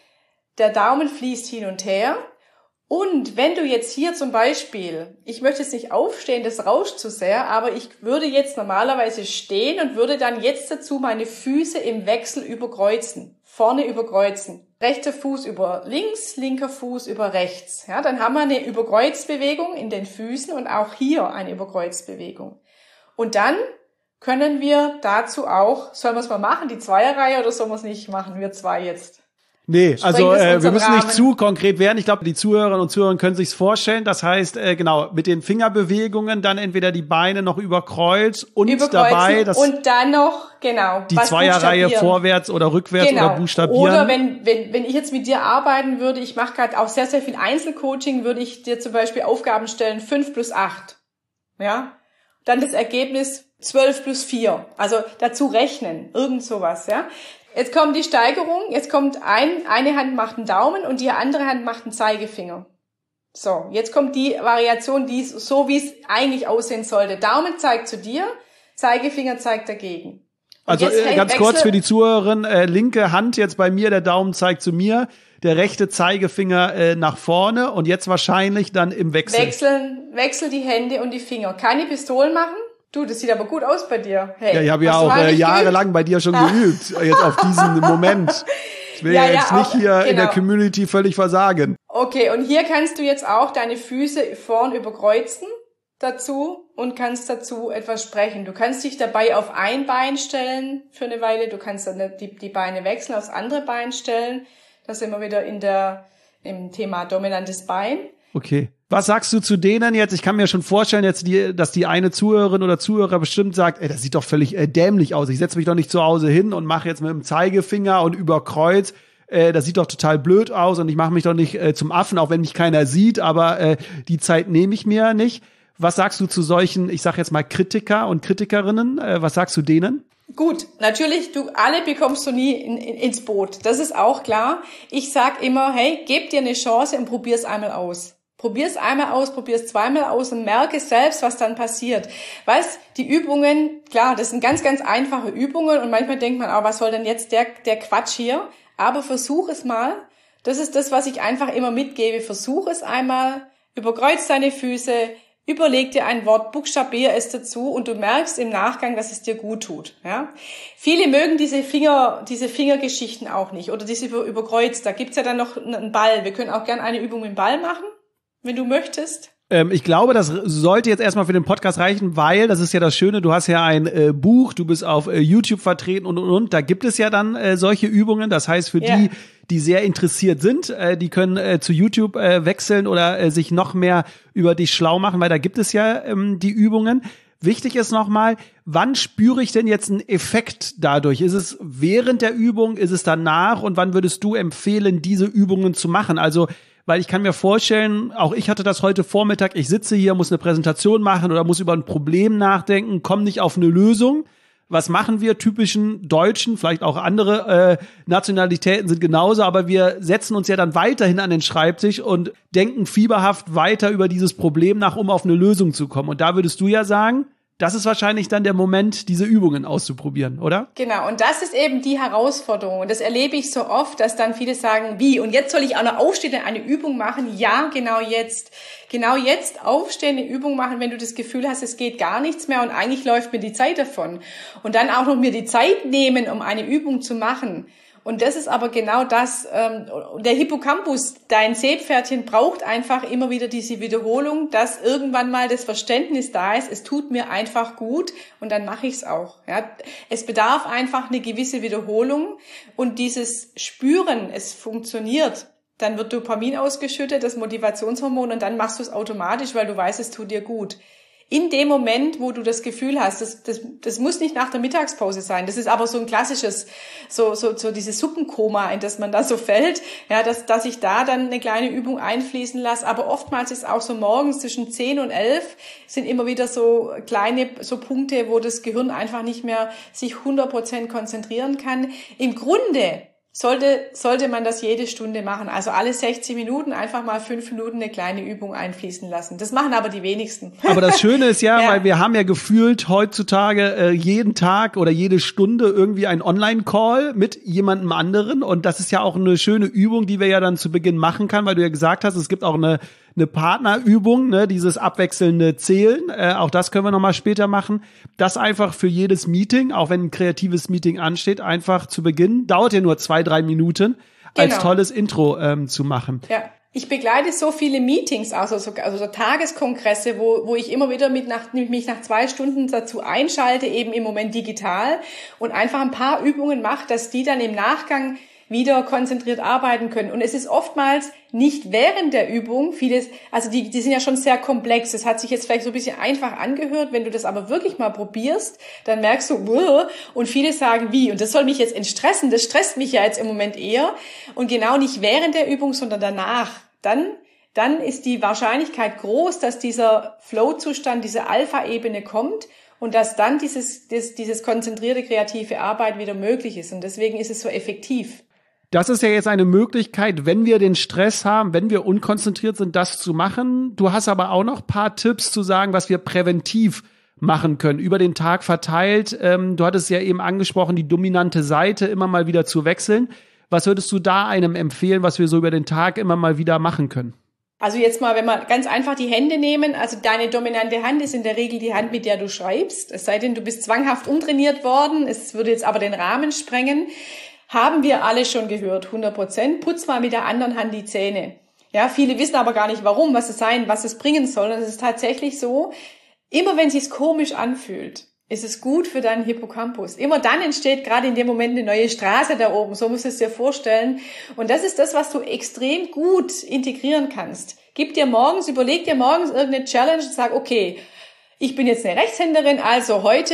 Der Daumen fließt hin und her. Und wenn du jetzt hier zum Beispiel, ich möchte jetzt nicht aufstehen, das rauscht zu sehr, aber ich würde jetzt normalerweise stehen und würde dann jetzt dazu meine Füße im Wechsel überkreuzen. Vorne überkreuzen. Rechter Fuß über links, linker Fuß über rechts. Ja, dann haben wir eine Überkreuzbewegung in den Füßen und auch hier eine Überkreuzbewegung. Und dann können wir dazu auch, sollen wir es mal machen, die Zweierreihe, oder sollen wir es nicht machen, wir zwei jetzt? Nee, also wir müssen Rahmen. nicht zu konkret werden. Ich glaube, die Zuhörerinnen und Zuhörer können sich's vorstellen. Das heißt, genau, mit den Fingerbewegungen dann entweder die Beine noch überkreuzt und dabei das und dann noch, genau, die Zweierreihe vorwärts oder rückwärts oder buchstabieren. Oder wenn ich jetzt mit dir arbeiten würde, ich mache gerade auch sehr, sehr viel Einzelcoaching, würde ich dir zum Beispiel Aufgaben stellen, 5 plus 8. Ja? Dann das Ergebnis 12 plus 4. Also dazu rechnen, irgend sowas, ja. Jetzt kommt die Steigerung, jetzt kommt eine Hand macht einen Daumen und die andere Hand macht einen Zeigefinger. So, jetzt kommt die Variation, die so wie es eigentlich aussehen sollte. Daumen zeigt zu dir, Zeigefinger zeigt dagegen. Und also ganz kurz für die Zuhörerin, linke Hand jetzt bei mir, der Daumen zeigt zu mir, der rechte Zeigefinger nach vorne und jetzt wahrscheinlich dann im Wechsel. Wechsel die Hände und die Finger. Keine Pistolen machen. Du, das sieht aber gut aus bei dir. Hey, ja, ich habe ja auch jahrelang bei dir schon geübt, jetzt auf diesen Moment. Ich will jetzt nicht hier in der Community völlig versagen. Okay, und hier kannst du jetzt auch deine Füße vorn überkreuzen dazu und kannst dazu etwas sprechen. Du kannst dich dabei auf ein Bein stellen für eine Weile. Du kannst dann die Beine wechseln, aufs andere Bein stellen. Da sind wir wieder im Thema dominantes Bein. Okay. Was sagst du zu denen jetzt? Ich kann mir schon vorstellen, jetzt dass die eine Zuhörerin oder Zuhörer bestimmt sagt, das sieht doch völlig dämlich aus. Ich setze mich doch nicht zu Hause hin und mache jetzt mit dem Zeigefinger und überkreuz. Das sieht doch total blöd aus und ich mache mich doch nicht zum Affen, auch wenn mich keiner sieht, aber die Zeit nehme ich mir nicht. Was sagst du zu solchen, ich sag jetzt mal Kritiker und Kritikerinnen? Was sagst du denen? Gut, natürlich, alle bekommst du nie ins Boot. Das ist auch klar. Ich sag immer, hey, gib dir eine Chance und probier's einmal aus. Probier's einmal aus, probier's zweimal aus und merke selbst, was dann passiert. Weißt, die Übungen, klar, das sind ganz, ganz einfache Übungen und manchmal denkt man, was soll denn jetzt der Quatsch hier? Aber versuch es mal. Das ist das, was ich einfach immer mitgebe. Versuch es einmal, überkreuz deine Füße, überleg dir ein Wort, buchstabier es dazu und du merkst im Nachgang, dass es dir gut tut. Ja? Viele mögen diese Fingergeschichten auch nicht oder diese überkreuzt. Da gibt's ja dann noch einen Ball. Wir können auch gerne eine Übung mit dem Ball machen, wenn du möchtest. Ich glaube, das sollte jetzt erstmal für den Podcast reichen, weil, das ist ja das Schöne, du hast ja ein Buch, du bist auf YouTube vertreten und. Da gibt es ja dann solche Übungen. Das heißt, für die sehr interessiert sind, die können zu YouTube wechseln oder sich noch mehr über dich schlau machen, weil da gibt es ja die Übungen. Wichtig ist nochmal, wann spüre ich denn jetzt einen Effekt dadurch? Ist es während der Übung, ist es danach und wann würdest du empfehlen, diese Übungen zu machen? Also, weil ich kann mir vorstellen, auch ich hatte das heute Vormittag, ich sitze hier, muss eine Präsentation machen oder muss über ein Problem nachdenken, komme nicht auf eine Lösung. Was machen wir typischen Deutschen, vielleicht auch andere Nationalitäten sind genauso, aber wir setzen uns ja dann weiterhin an den Schreibtisch und denken fieberhaft weiter über dieses Problem nach, um auf eine Lösung zu kommen. Und da würdest du ja sagen, das ist wahrscheinlich dann der Moment, diese Übungen auszuprobieren, oder? Genau, und das ist eben die Herausforderung. Und das erlebe ich so oft, dass dann viele sagen, wie? Und jetzt soll ich auch noch aufstehen und eine Übung machen? Ja, genau jetzt. Genau jetzt aufstehen, eine Übung machen, wenn du das Gefühl hast, es geht gar nichts mehr und eigentlich läuft mir die Zeit davon. Und dann auch noch mir die Zeit nehmen, um eine Übung zu machen. Und das ist aber genau das, der Hippocampus, dein Seepferdchen, braucht einfach immer wieder diese Wiederholung, dass irgendwann mal das Verständnis da ist, es tut mir einfach gut und dann mache ich es auch. Ja. Es bedarf einfach eine gewisse Wiederholung und dieses Spüren, es funktioniert, dann wird Dopamin ausgeschüttet, das Motivationshormon, und dann machst du es automatisch, weil du weißt, es tut dir gut. In dem Moment, wo du das Gefühl hast, das muss nicht nach der Mittagspause sein, das ist aber so ein klassisches, so dieses Suppenkoma, in das man da so fällt, ja, dass ich da dann eine kleine Übung einfließen lasse, aber oftmals ist auch so morgens zwischen 10 und 11 sind immer wieder so kleine, so Punkte, wo das Gehirn einfach nicht mehr sich 100% konzentrieren kann. Im Grunde sollte man das jede Stunde machen. Also alle 60 Minuten einfach mal 5 Minuten eine kleine Übung einfließen lassen. Das machen aber die wenigsten. Aber das Schöne ist ja, weil wir haben ja gefühlt heutzutage jeden Tag oder jede Stunde irgendwie einen Online-Call mit jemandem anderen. Und das ist ja auch eine schöne Übung, die wir ja dann zu Beginn machen können, weil du ja gesagt hast, es gibt auch eine Partnerübung, ne, dieses abwechselnde Zählen, auch das können wir nochmal später machen. Das einfach für jedes Meeting, auch wenn ein kreatives Meeting ansteht, einfach zu Beginn, dauert ja nur 2-3 Minuten, als tolles Intro zu machen. Ja, ich begleite so viele Meetings, also so Tageskongresse, wo ich immer wieder mich nach 2 Stunden dazu einschalte, eben im Moment digital, und einfach ein paar Übungen mache, dass die dann im Nachgang wieder konzentriert arbeiten können. Und es ist oftmals nicht während der Übung vieles, also die sind ja schon sehr komplex. Das hat sich jetzt vielleicht so ein bisschen einfach angehört. Wenn du das aber wirklich mal probierst, dann merkst du, und viele sagen, wie? Und das soll mich jetzt entstressen. Das stresst mich ja jetzt im Moment eher. Und genau nicht während der Übung, sondern danach. Dann ist die Wahrscheinlichkeit groß, dass dieser Flow-Zustand, diese Alpha-Ebene kommt und dass dann dieses konzentrierte kreative Arbeit wieder möglich ist. Und deswegen ist es so effektiv. Das ist ja jetzt eine Möglichkeit, wenn wir den Stress haben, wenn wir unkonzentriert sind, das zu machen. Du hast aber auch noch ein paar Tipps zu sagen, was wir präventiv machen können, über den Tag verteilt. Du hattest ja eben angesprochen, die dominante Seite immer mal wieder zu wechseln. Was würdest du da einem empfehlen, was wir so über den Tag immer mal wieder machen können? Also jetzt mal, wenn wir ganz einfach die Hände nehmen, also deine dominante Hand ist in der Regel die Hand, mit der du schreibst. Es sei denn, du bist zwanghaft umtrainiert worden, es würde jetzt aber den Rahmen sprengen. Haben wir alle schon gehört, 100%. Putz mal mit der anderen Hand die Zähne. Ja, viele wissen aber gar nicht, warum, was es bringen soll. Und es ist tatsächlich so, immer wenn es sich komisch anfühlt, ist es gut für deinen Hippocampus. Immer dann entsteht gerade in dem Moment eine neue Straße da oben. So musst du es dir vorstellen. Und das ist das, was du extrem gut integrieren kannst. Überleg dir morgens irgendeine Challenge und sag, okay, ich bin jetzt eine Rechtshänderin, also heute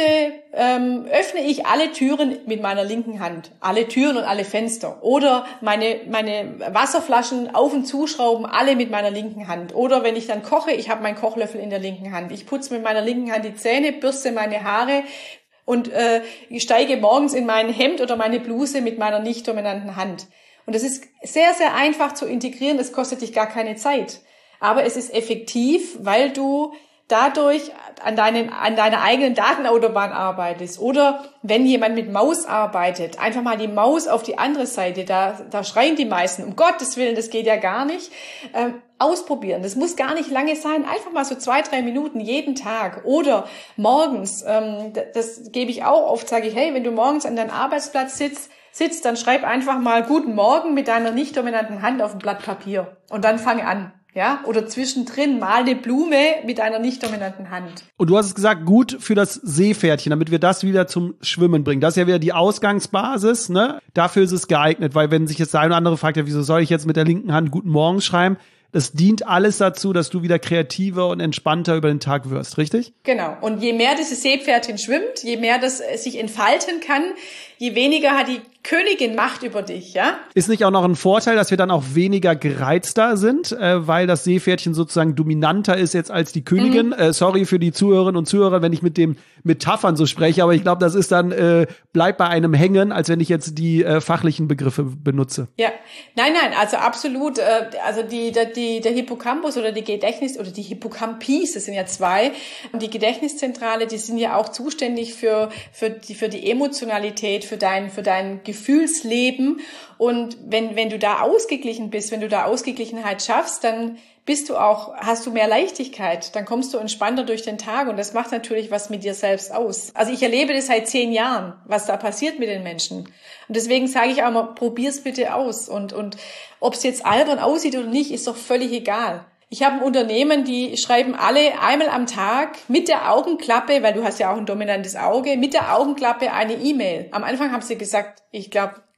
öffne ich alle Türen mit meiner linken Hand. Alle Türen und alle Fenster. Oder meine Wasserflaschen auf und zuschrauben, alle mit meiner linken Hand. Oder wenn ich dann koche, ich habe meinen Kochlöffel in der linken Hand. Ich putze mit meiner linken Hand die Zähne, bürste meine Haare und ich steige morgens in mein Hemd oder meine Bluse mit meiner nicht dominanten Hand. Und das ist sehr, sehr einfach zu integrieren. Das kostet dich gar keine Zeit. Aber es ist effektiv, weil du dadurch an deiner eigenen Datenautobahn arbeitest. Oder wenn jemand mit Maus arbeitet, einfach mal die Maus auf die andere Seite, da schreien die meisten, um Gottes Willen, das geht ja gar nicht. Ausprobieren, das muss gar nicht lange sein, einfach mal so 2-3 Minuten jeden Tag. Oder morgens, das gebe ich auch oft, sage ich, hey, wenn du morgens an deinem Arbeitsplatz sitzt, dann schreib einfach mal Guten Morgen mit deiner nicht dominanten Hand auf ein Blatt Papier und dann fange an. Ja, oder zwischendrin mal eine Blume mit einer nicht dominanten Hand. Und du hast es gesagt, gut für das Seepferdchen, damit wir das wieder zum Schwimmen bringen. Das ist ja wieder die Ausgangsbasis, ne? Dafür ist es geeignet, weil wenn sich jetzt der eine oder andere fragt, ja, wieso soll ich jetzt mit der linken Hand Guten Morgen schreiben? Das dient alles dazu, dass du wieder kreativer und entspannter über den Tag wirst, richtig? Genau. Und je mehr dieses Seepferdchen schwimmt, je mehr das sich entfalten kann, je weniger hat die Königin Macht über dich, ja? Ist nicht auch noch ein Vorteil, dass wir dann auch weniger gereizter sind, weil das Seepferdchen sozusagen dominanter ist jetzt als die Königin? Sorry für die Zuhörerinnen und Zuhörer, wenn ich mit dem Metaphern so spreche, aber ich glaube, das ist dann, bleibt bei einem hängen, als wenn ich jetzt die fachlichen Begriffe benutze. Ja, nein, also absolut, also der Hippocampus oder die Gedächtnis oder die Hippocampis, das sind ja 2, und die Gedächtniszentrale, die sind ja auch zuständig für die Emotionalität, für dein Gefühlsleben. Und wenn du da ausgeglichen bist, wenn du da Ausgeglichenheit schaffst, dann hast du mehr Leichtigkeit, dann kommst du entspannter durch den Tag und das macht natürlich was mit dir selbst aus. Also ich erlebe das seit 10 Jahren, was da passiert mit den Menschen. Und deswegen sage ich auch mal, probier's bitte aus. Und ob es jetzt albern aussieht oder nicht, ist doch völlig egal. Ich habe ein Unternehmen, die schreiben alle einmal am Tag mit der Augenklappe, weil du hast ja auch ein dominantes Auge, mit der Augenklappe eine E-Mail. Am Anfang haben sie gesagt, ich glaube,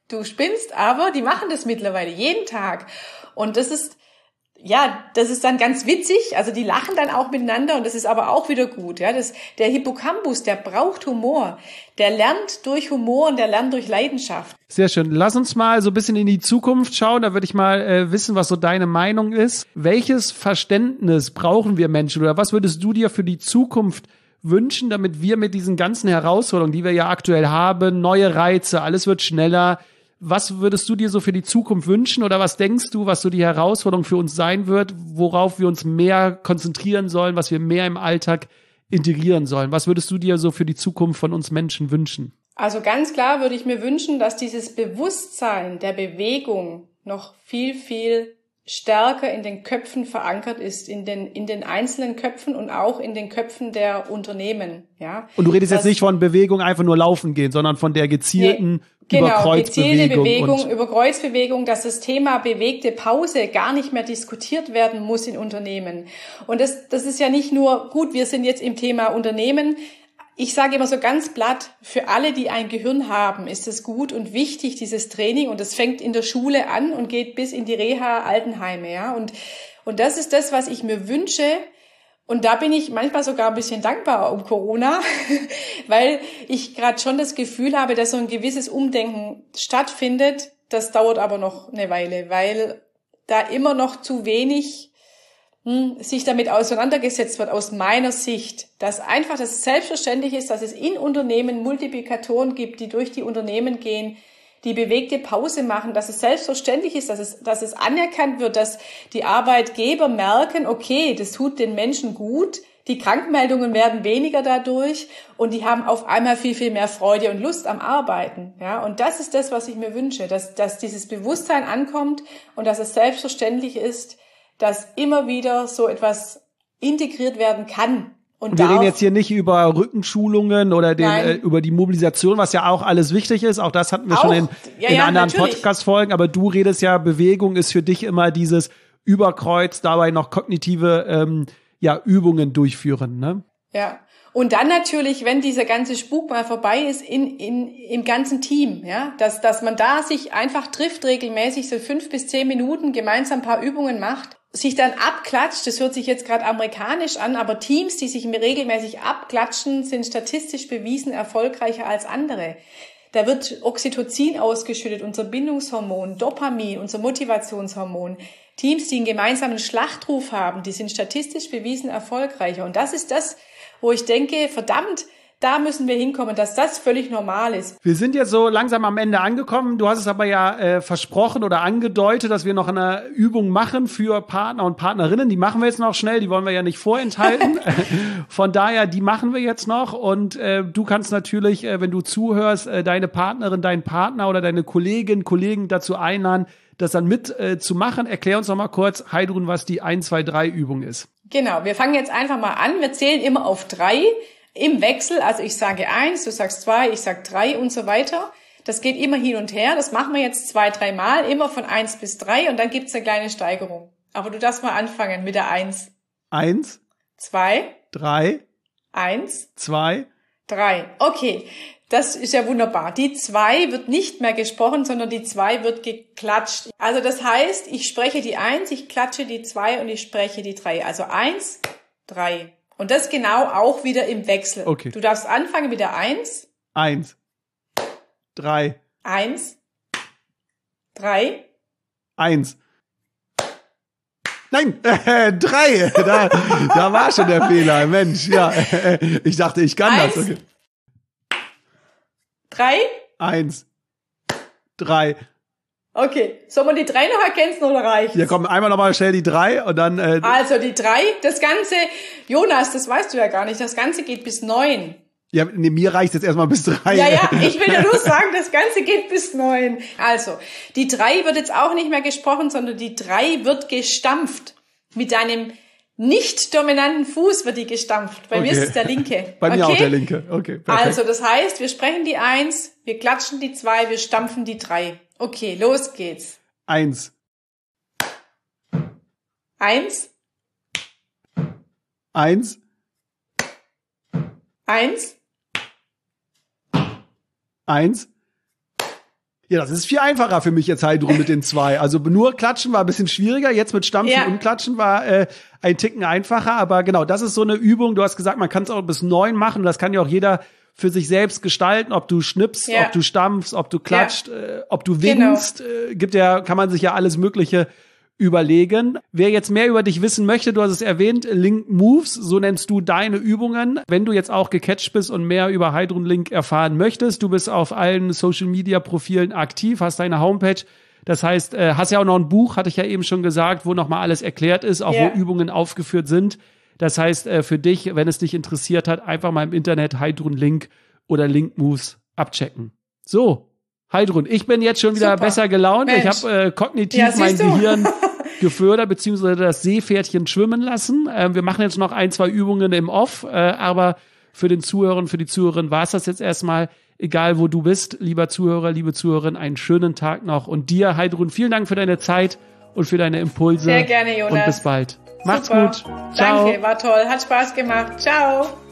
du spinnst, aber die machen das mittlerweile jeden Tag. Und das ist dann ganz witzig, also die lachen dann auch miteinander und das ist aber auch wieder gut. Ja, der Hippocampus, der braucht Humor, der lernt durch Humor und der lernt durch Leidenschaft. Sehr schön. Lass uns mal so ein bisschen in die Zukunft schauen, da würde ich mal wissen, was so deine Meinung ist. Welches Verständnis brauchen wir Menschen oder was würdest du dir für die Zukunft wünschen, damit wir mit diesen ganzen Herausforderungen, die wir ja aktuell haben, neue Reize, alles wird schneller. Was würdest du dir so für die Zukunft wünschen oder was denkst du, was so die Herausforderung für uns sein wird, worauf wir uns mehr konzentrieren sollen, was wir mehr im Alltag integrieren sollen? Was würdest du dir so für die Zukunft von uns Menschen wünschen? Also ganz klar würde ich mir wünschen, dass dieses Bewusstsein der Bewegung noch viel, viel stärker in den Köpfen verankert ist, in den einzelnen Köpfen und auch in den Köpfen der Unternehmen. Ja. Und du redest jetzt nicht von Bewegung einfach nur laufen gehen, sondern von der gezielten gezielte Bewegung, Überkreuzbewegung, dass das Thema bewegte Pause gar nicht mehr diskutiert werden muss in Unternehmen. Und das ist ja nicht nur gut, wir sind jetzt im Thema Unternehmen. Ich sage immer so ganz platt, für alle, die ein Gehirn haben, ist es gut und wichtig, dieses Training. Und das fängt in der Schule an und geht bis in die Reha-Altenheime. Ja? Und das ist das, was ich mir wünsche. Und da bin ich manchmal sogar ein bisschen dankbar um Corona, weil ich gerade schon das Gefühl habe, dass so ein gewisses Umdenken stattfindet. Das dauert aber noch eine Weile, weil da immer noch zu wenig sich damit auseinandergesetzt wird aus meiner Sicht, dass einfach das selbstverständlich ist, dass es in Unternehmen Multiplikatoren gibt, die durch die Unternehmen gehen, die bewegte Pause machen, dass es selbstverständlich ist, dass es anerkannt wird, dass die Arbeitgeber merken, okay, das tut den Menschen gut, die Krankmeldungen werden weniger dadurch und die haben auf einmal viel, viel mehr Freude und Lust am Arbeiten. Ja, und das ist das, was ich mir wünsche, dass dieses Bewusstsein ankommt und dass es selbstverständlich ist, dass immer wieder so etwas integriert werden kann. Und wir reden jetzt hier nicht über Rückenschulungen oder über die Mobilisation, was ja auch alles wichtig ist. Auch das hatten wir schon in anderen Podcast-Folgen. Aber du redest ja, Bewegung ist für dich immer dieses Überkreuz, dabei noch kognitive Übungen durchführen. Ne? Ja. Und dann natürlich, wenn dieser ganze Spuk mal vorbei ist, im ganzen Team, ja, dass man da sich einfach trifft regelmäßig, so 5 bis 10 Minuten gemeinsam ein paar Übungen macht, sich dann abklatscht, das hört sich jetzt gerade amerikanisch an, aber Teams, die sich regelmäßig abklatschen, sind statistisch bewiesen erfolgreicher als andere. Da wird Oxytocin ausgeschüttet, unser Bindungshormon, Dopamin, unser Motivationshormon. Teams, die einen gemeinsamen Schlachtruf haben, die sind statistisch bewiesen erfolgreicher. Und das ist das, wo ich denke, verdammt, da müssen wir hinkommen, dass das völlig normal ist. Wir sind jetzt so langsam am Ende angekommen. Du hast es aber ja versprochen oder angedeutet, dass wir noch eine Übung machen für Partner und Partnerinnen. Die machen wir jetzt noch schnell, die wollen wir ja nicht vorenthalten. Von daher, die machen wir jetzt noch. Und du kannst natürlich, wenn du zuhörst, deine Partnerin, deinen Partner oder deine Kolleginnen, Kollegen dazu einladen, das dann mit zu machen. Erklär uns noch mal kurz, Heidrun, was die 1, 2, 3 Übung ist. Genau, wir fangen jetzt einfach mal an. Wir zählen immer auf 3 im Wechsel. Also ich sage 1, du sagst 2, ich sage 3 und so weiter. Das geht immer hin und her. Das machen wir jetzt 2, 3 Mal, immer von 1 bis 3 und dann gibt's eine kleine Steigerung. Aber du darfst mal anfangen mit der 1. 1, 2, 3, 1, 2, 3. Okay, das ist ja wunderbar. Die 2 wird nicht mehr gesprochen, sondern die 2 wird geklatscht. Also das heißt, ich spreche die 1, ich klatsche die 2 und ich spreche die 3. Also 1, 3. Und das genau auch wieder im Wechsel. Okay. Du darfst anfangen mit der 1. 1, 3. 1, 3. 1. Nein, 3. Da war schon der Fehler. Mensch, ja. Ich dachte, ich kann 1, das. Okay. 3. 1, 3. Okay, soll man die 3 noch ergänzen oder reicht? Ja, komm, einmal nochmal schnell die 3 und dann... Also die 3, das Ganze, Jonas, das weißt du ja gar nicht, das Ganze geht bis 9. Ja, nee, mir reicht jetzt erstmal bis 3. Ja, ich will ja nur sagen, das Ganze geht bis 9. Also, die 3 wird jetzt auch nicht mehr gesprochen, sondern die 3 wird gestampft. Mit deinem nicht dominanten Fuß wird die gestampft. Bei mir ist es der linke. Bei mir auch der linke. Okay, perfekt. Also, das heißt, wir sprechen die 1, wir klatschen die 2, wir stampfen die 3. Okay, los geht's. 1. 1. 1. 1. 1. Ja, das ist viel einfacher für mich jetzt Heidrun mit den 2. Also nur Klatschen war ein bisschen schwieriger, jetzt mit Stampfen und Klatschen war ein Ticken einfacher. Aber genau, das ist so eine Übung. Du hast gesagt, man kann es auch bis 9 machen. Das kann ja auch jeder für sich selbst gestalten, ob du schnippst, ob du stampfst, ob du klatscht, ob du winkst. Kann man sich ja alles Mögliche überlegen. Wer jetzt mehr über dich wissen möchte, du hast es erwähnt, Link Moves, so nennst du deine Übungen. Wenn du jetzt auch gecatcht bist und mehr über Heidrun Link erfahren möchtest, du bist auf allen Social-Media-Profilen aktiv, hast deine Homepage. Das heißt, hast ja auch noch ein Buch, hatte ich ja eben schon gesagt, wo nochmal alles erklärt ist, auch wo Übungen aufgeführt sind. Das heißt, für dich, wenn es dich interessiert hat, einfach mal im Internet Heidrun Link oder Link Moves abchecken. So, Heidrun, ich bin jetzt schon wieder besser gelaunt. Mensch. Ich habe kognitiv mein Gehirn gefördert, beziehungsweise das Seepferdchen schwimmen lassen. Wir machen jetzt noch 1, 2 Übungen im Off, aber für den Zuhörer und für die Zuhörerin war es das jetzt erstmal. Egal, wo du bist, lieber Zuhörer, liebe Zuhörerin, einen schönen Tag noch. Und dir, Heidrun, vielen Dank für deine Zeit und für deine Impulse. Sehr gerne, Jonas. Und bis bald. Macht's Super. gut. Ciao. Danke, war toll. Hat Spaß gemacht. Ciao.